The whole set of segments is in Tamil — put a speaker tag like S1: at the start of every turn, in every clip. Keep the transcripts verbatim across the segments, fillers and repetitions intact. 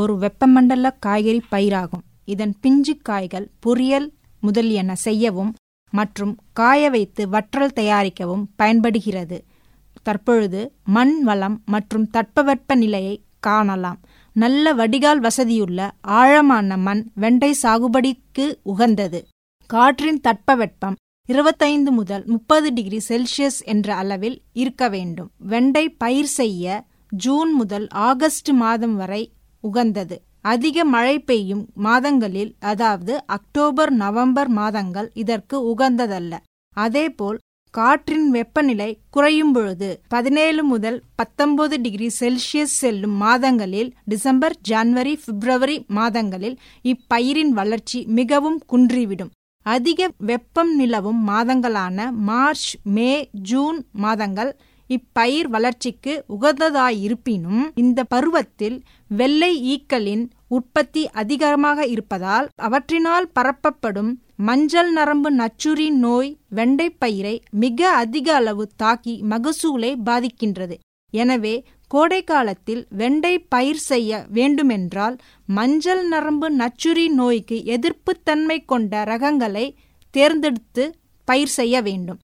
S1: ஒரு வெப்பமண்டல காய்கறி பயிராகும். இதன் பிஞ்சு காய்கள் பொரியல் முதலியன செய்யவும் மற்றும் காய வைத்து வற்றல் தயாரிக்கவும் பயன்படுகிறது. தற்பொழுது மண் வளம் மற்றும் தட்பவெப்ப நிலையை காணலாம். நல்ல வடிகால் வசதியுள்ள ஆழமான மண் வெண்டை சாகுபடிக்கு உகந்தது. காற்றின் தட்பவெப்பம் இருபத்தைந்து முதல் முப்பது டிகிரி செல்சியஸ் என்ற அளவில் இருக்க வேண்டும். வெண்டை பயிர் செய்ய ஜூன் முதல் ஆகஸ்ட் மாதம் வரை உகந்தது. அதிக மழை பெய்யும் மாதங்களில், அதாவது அக்டோபர் நவம்பர் மாதங்கள் இதற்கு உகந்ததல்ல. அதேபோல் காற்றின் வெப்பநிலை குறையும் பொழுது பதினேழு முதல் பத்தொன்பது டிகிரி செல்சியஸ் செல்லும் மாதங்களில், டிசம்பர் ஜனவரி பிப்ரவரி மாதங்களில் இப்பயிரின் வளர்ச்சி மிகவும் குன்றிவிடும். அதிக வெப்பம் நிலவும் மாதங்களான மார்ச் மே ஜூன் மாதங்கள் இப்பயிர் வளர்ச்சிக்கு உகந்ததாயிருப்பினும், இந்த பருவத்தில் வெள்ளை ஈக்களின் உற்பத்தி அதிகமாக இருப்பதால் அவற்றினால் பரப்பப்படும் மஞ்சள் நரம்பு நச்சுரி நோய் வெண்டை பயிரை மிக அதிக அளவு தாக்கி மகசூலை பாதிக்கின்றது. எனவே கோடை காலத்தில் வெண்டை பயிர் செய்ய வேண்டுமென்றால் மஞ்சள் நரம்பு நச்சுரி நோய்க்கு எதிர்ப்புத்தன்மை கொண்ட ரகங்களை தேர்ந்தெடுத்து பயிர் செய்ய வேண்டும்.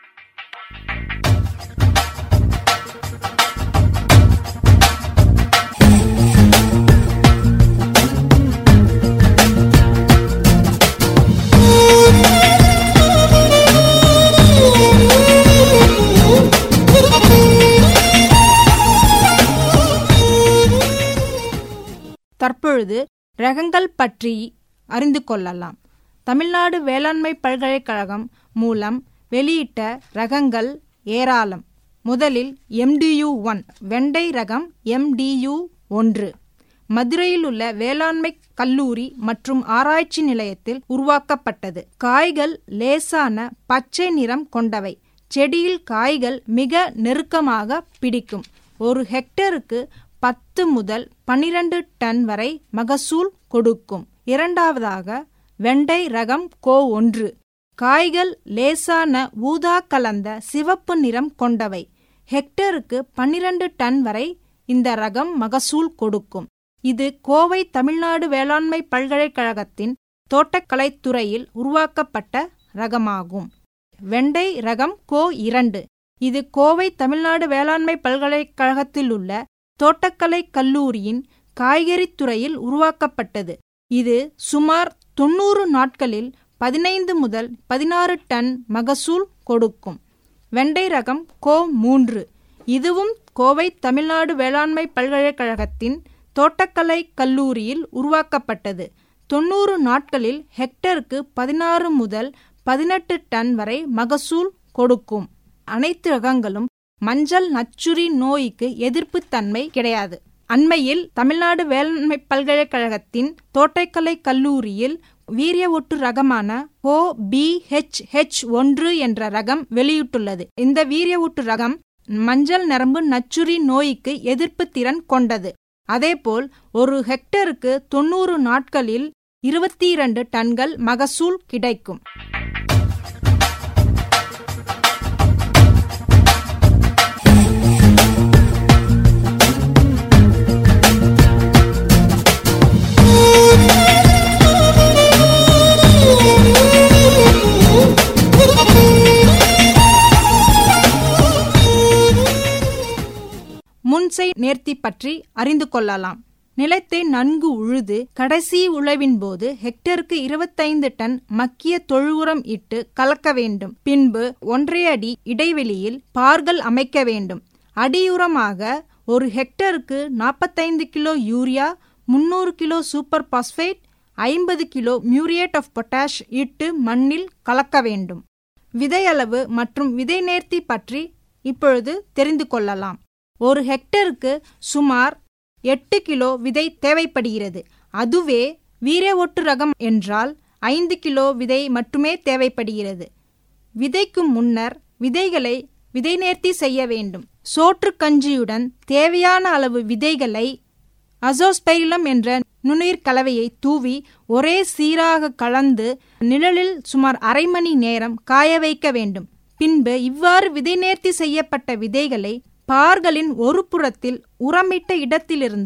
S1: தற்பொழுது ரகங்கள் பற்றி அறிந்து கொள்ளலாம். தமிழ்நாடு வேளாண்மை பல்கலைக்கழகம் மூலம் வெளியிட்ட ரகங்கள் ஏராளம். முதலில் எம்டியு ஒன் வெண்டை ரகம் எம்டியு ஒன்று மதுரையில் உள்ள வேளாண்மை கல்லூரி மற்றும் ஆராய்ச்சி நிலையத்தில் உருவாக்கப்பட்டது. காய்கள் லேசான பச்சை நிறம் கொண்டவை. செடியில் காய்கள் மிக நெருக்கமாக பிடிக்கும். ஒரு ஹெக்டருக்கு பத்து முதல் பனிரெண்டு டன் வரை மகசூல் கொடுக்கும். இரண்டாவதாக வெண்டை ரகம் கோ ஒன்று. காய்கள் லேசான ஊதா கலந்த சிவப்பு நிறம் கொண்டவை. ஹெக்டருக்கு பன்னிரண்டு டன் வரை இந்த ரகம் மகசூல் கொடுக்கும். இது கோவை தமிழ்நாடு வேளாண்மை பல்கலைக்கழகத்தின் தோட்டக்கலைத்துறையில் உருவாக்கப்பட்ட ரகமாகும். வெண்டை ரகம் கோ இரண்டு. இது கோவை தமிழ்நாடு வேளாண்மை பல்கலைக்கழகத்தில் உள்ள தோட்டக்கலை கல்லூரியின் காய்கறித்துறையில் உருவாக்கப்பட்டது. இது சுமார் தொன்னூறு நாட்களில் பதினைந்து முதல் பதினாறு டன் மகசூல் கொடுக்கும். வெண்டை ரகம் கோ மூன்று. இதுவும் கோவை தமிழ்நாடு வேளாண்மை பல்கலைக்கழகத்தின் தோட்டக்கலை கல்லூரியில் உருவாக்கப்பட்டது. தொன்னூறு நாட்களில் ஹெக்டருக்கு பதினாறு முதல் பதினெட்டு டன் வரை மகசூல் கொடுக்கும். அனைத்து ரகங்களும் மஞ்சள் நச்சுரி நோய்க்கு எதிர்ப்பு தன்மை கிடையாது. அண்மையில் தமிழ்நாடு வேளாண்மை பல்கலைக்கழகத்தின் தோட்டக்கலை கல்லூரியில் வீரிய ஒட்டு ரகமான ஓ பி ஹெச் ஹெச் ஒன்று என்ற ரகம் வெளியிட்டுள்ளது. இந்த வீரிய ஒட்டு ரகம் மஞ்சள் நரம்பு நச்சுரி நோய்க்கு எதிர்ப்பு திறன் கொண்டது. அதேபோல் ஒரு ஹெக்டருக்கு தொன்னூறு நாட்களில் இருபத்தி இரண்டு டன்கள் மகசூல் கிடைக்கும். முன்சை நேர்த்தி பற்றி அறிந்து கொள்ளலாம். நிலத்தை நன்கு உழுது கடைசி உழவின் போது ஹெக்டருக்கு இருபத்தைந்து டன் மக்கிய தொழு உரம் இட்டு கலக்க வேண்டும். பின்பு ஒன்றரை அடி இடைவெளியில் பார்கள் அமைக்க வேண்டும். அடியுரமாக ஒரு ஹெக்டருக்கு நாற்பத்தைந்து கிலோ யூரியா, முன்னூறு கிலோ சூப்பர் பாஸ்பேட், ஐம்பது கிலோ மியூரியேட் ஆஃப் பொட்டாஷ் இட்டு மண்ணில் கலக்க வேண்டும். விதை அளவு மற்றும் விதை நேர்த்தி பற்றி இப்பொழுது தெரிந்து கொள்ளலாம். ஒரு ஹெக்டருக்கு சுமார் எட்டு கிலோ விதை தேவைப்படுகிறது. அதுவே வீரிய ஒட்டு ரகம் என்றால் ஐந்து கிலோ விதை மட்டுமே தேவைப்படுகிறது. விதைக்கும் முன்னர் விதைகளை விதை நேர்த்தி செய்ய வேண்டும். சோற்று கஞ்சியுடன் தேவையான அளவு விதைகளை அசோஸ்பைரிலம் என்ற நுண்ணுயிர் கலவையை தூவி ஒரே சீராக கலந்து நிழலில் சுமார் அரை மணி நேரம் காய வைக்க வேண்டும். பின்பு இவ்வாறு விதை நேர்த்தி செய்யப்பட்ட விதைகளை பார்களின் ஒரு புறத்தில் உரமிட்ட இடத்திலிருந்து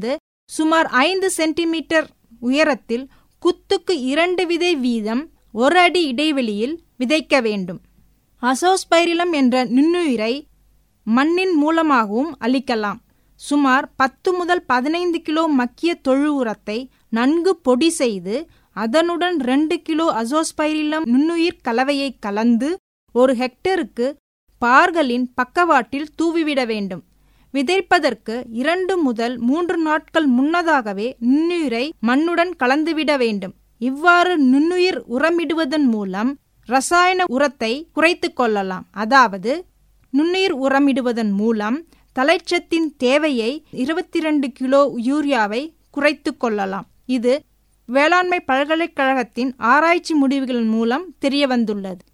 S1: சுமார் ஐந்து சென்டிமீட்டர் உயரத்தில் குத்துக்கு இரண்டு விதை வீதம் ஒரு அடி இடைவெளியில் விதைக்க வேண்டும். அசோஸ்பைரிலம் என்ற நுண்ணுயிரை மண்ணின் மூலமாகவும் அளிக்கலாம். சுமார் பத்து முதல் பதினைந்து கிலோ மக்கிய தொழு உரத்தை நன்கு பொடி செய்து அதனுடன் ரெண்டு கிலோ அசோஸ்பைரிலம் நுண்ணுயிர் கலவையை கலந்து ஒரு ஹெக்டருக்கு பார்களின் பக்கவாட்டில் தூவிவிட வேண்டும். விதைப்பதற்கு இரண்டு முதல் மூன்று நாட்கள் முன்னதாகவே நுண்ணுயிரை மண்ணுடன் கலந்துவிட வேண்டும். இவ்வாறு நுண்ணுயிர் உரமிடுவதன் மூலம் ரசாயன உரத்தை குறைத்து கொள்ளலாம். அதாவது நுண்ணுயிர் உரமிடுவதன் மூலம் தழைச்சத்தின் தேவையை இருபத்தி இரண்டு கிலோ யூரியாவை குறைத்து கொள்ளலாம். இது வேளாண்மை பல்கலைக்கழகத்தின் ஆராய்ச்சி முடிவுகள் மூலம் தெரிய வந்துள்ளது.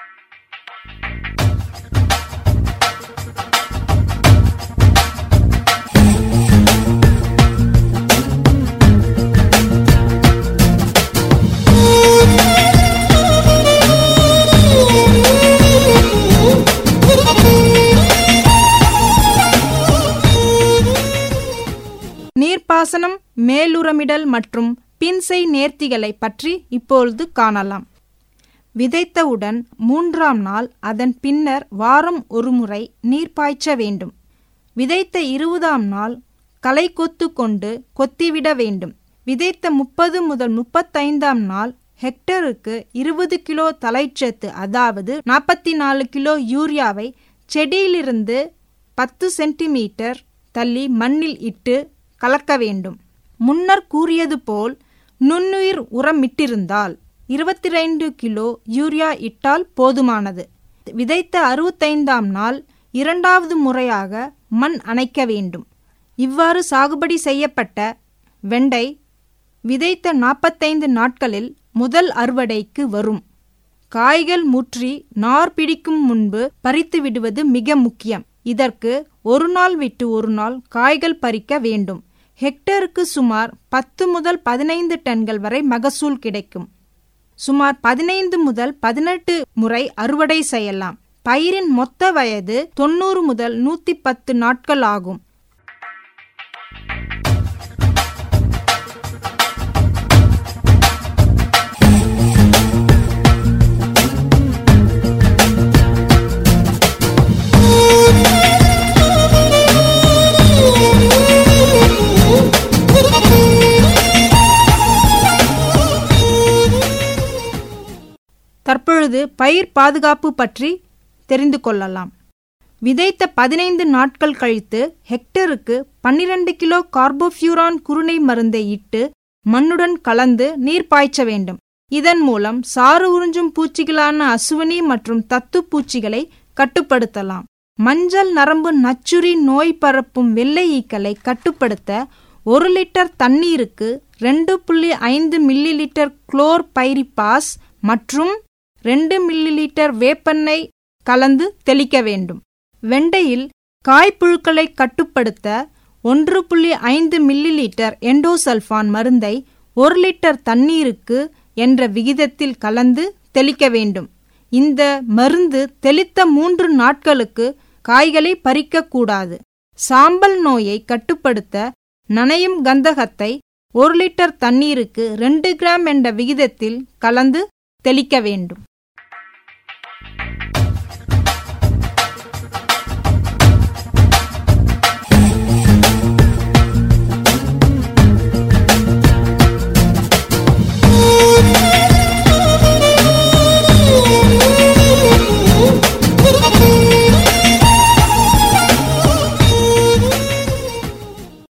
S1: நீர்ப்பாசனம், மேலுரமிடல் மற்றும் பின்சை நேர்த்திகளை பற்றி இப்பொழுது காணலாம். விதைத்தவுடன் மூன்றாம் நாள் அதன் பின்னர் வாரம் ஒருமுறை நீர் பாய்ச்ச வேண்டும். விதைத்த இருபதாம் நாள் களை கொத்து கொண்டு கொத்திவிட வேண்டும். விதைத்த முப்பது முதல் முப்பத்தைந்தாம் நாள் ஹெக்டருக்கு இருபது கிலோ தழைச்சத்து அதாவது நாற்பத்தி நாலு கிலோ யூரியாவை செடியிலிருந்து பத்து சென்டிமீட்டர் தள்ளி மண்ணில் இட்டு கலக்க வேண்டும். முன்னர் கூறியது போல் நுண்ணுயிர் உரமிட்டிருந்தால் இருபத்தி ரெண்டு கிலோ யூரியா இட்டால் போதுமானது. விதைத்த அறுபத்தைந்தாம் நாள் இரண்டாவது முறையாக மண் அணைக்க வேண்டும். இவ்வாறு சாகுபடி செய்யப்பட்ட வெண்டை விதைத்த நாற்பத்தைந்து நாட்களில் முதல் அறுவடைக்கு வரும். காய்கள் முற்றி நார் பிடிக்கும் முன்பு பறித்து விடுவது மிக முக்கியம். இதற்கு ஒரு நாள் விட்டு ஒரு நாள் காய்கள் பறிக்க வேண்டும். ஹெக்டருக்கு சுமார் பத்து முதல் பதினைந்து டன்கள் வரை மகசூல் கிடைக்கும். சுமார் பதினைந்து முதல் பதினெட்டு முறை அறுவடை செய்யலாம். பயிரின் மொத்த வயது தொண்ணூறு முதல் நூத்தி பத்து நாட்கள் ஆகும். தற்பொழுது பயிர் பாதுகாப்பு பற்றி தெரிந்து கொள்ளலாம். விதைத்த பதினைந்து நாட்கள் கழித்து ஹெக்டருக்கு பன்னிரண்டு கிலோ கார்போஃபியூரான் குருணை மருந்தை இட்டு மண்ணுடன் கலந்து நீர் பாய்ச்ச வேண்டும். இதன் மூலம் சாறு உறிஞ்சும் பூச்சிகளான அசுவினி மற்றும் தத்து பூச்சிகளை கட்டுப்படுத்தலாம். மஞ்சள் நரம்பு நச்சுரி நோய் பரப்பும் வெள்ளை ஈக்களை கட்டுப்படுத்த ஒரு லிட்டர் தண்ணீருக்கு ரெண்டு புள்ளி ஐந்து மில்லி லிட்டர் குளோர் பைரிபாஸ் மற்றும் ரெண்டு மில்லி லிட்டர் வேப்பெண்ணெய் கலந்து தெளிக்க வேண்டும். வெண்டையில் காய்ப்புழுக்களை கட்டுப்படுத்த ஒன்று புள்ளி ஐந்து மில்லி லிட்டர் எண்டோசல்ஃபான் மருந்தை ஒரு லிட்டர் தண்ணீருக்கு என்ற விகிதத்தில் கலந்து தெளிக்க வேண்டும். இந்த மருந்து தெளித்த மூன்று நாட்களுக்கு காய்களை பறிக்கக்கூடாது. சாம்பல் நோயை கட்டுப்படுத்த நனையும் கந்தகத்தை ஒரு லிட்டர் தண்ணீருக்கு ரெண்டு கிராம் என்ற விகிதத்தில் கலந்து தெளிக்க வேண்டும்.